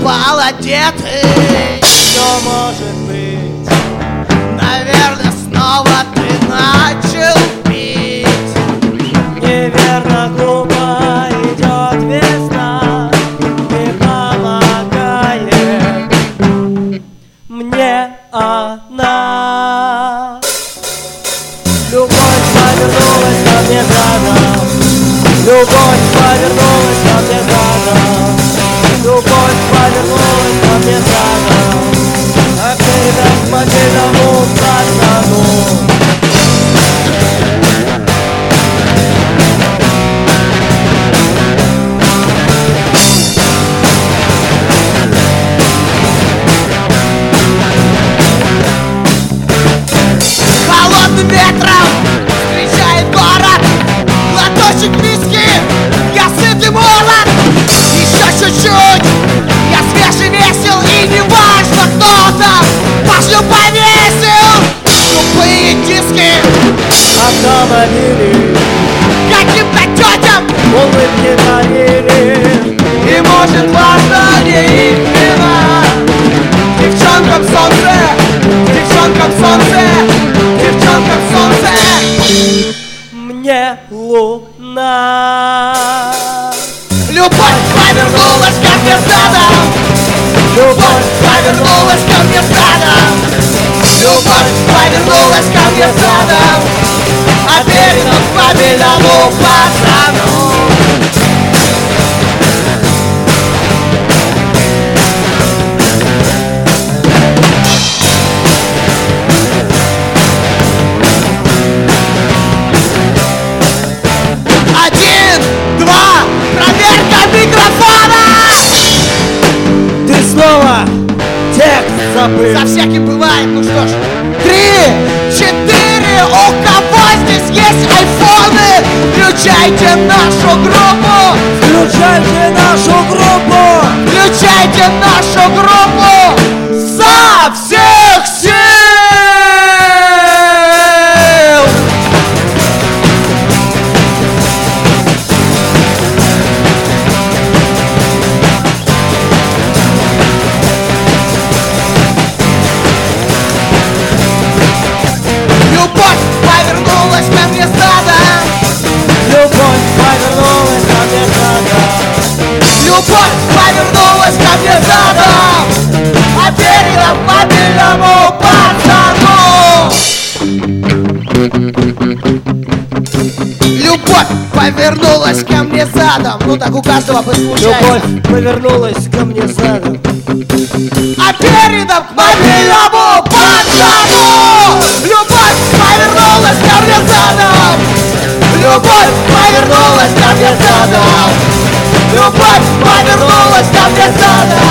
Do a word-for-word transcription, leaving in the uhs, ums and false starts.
упал одетый. Что может быть? Наверное, снова ты начал пить. Неверно, глупо идет весна и помогает мне она. Любовь повернулась ко мне задом. Любовь повернулась ко мне задом. Любовь повернулась ко мне задом. А передать победному пацану. Холодным ветром встречает город. Глоточек виски, я сыт и молод. Еще чуть-чуть, я свеж и весел. И не важно, кто-то башню повесил. Тупые диски, Автомобили каким-то тетям улыбки дарили. и может важно не их вина. Девчонкам солнце, девчонкам солнце, девчонкам солнце. Мне луна. Любовь повернулась ко мне задом. Любовь повернулась ко мне задом. Любовь повернулась ко мне задом. А передом к мобильному пацану. Один, два, проверка микрофона! Ты снова текст забыл. За всяким бывает, ну что ж. Три, четыре, у кого здесь есть айфоны? Включайте нашу группу! Включайте нашу группу. Включайте нашу группу! За всех сил! Любовь повернулась ко мне задом. Любовь повернулась ко мне задом. Любовь повернулась ко мне задом. А передом мобильному пацану. Любовь повернулась ко мне задом. Ну так у каждого бы случайно. Любовь повернулась ко мне задом. А передом к мобильному пацану. Любовь повернулась ко мне задом. Любовь повернулась ко мне задом. Любовь повернулась ко мне задом.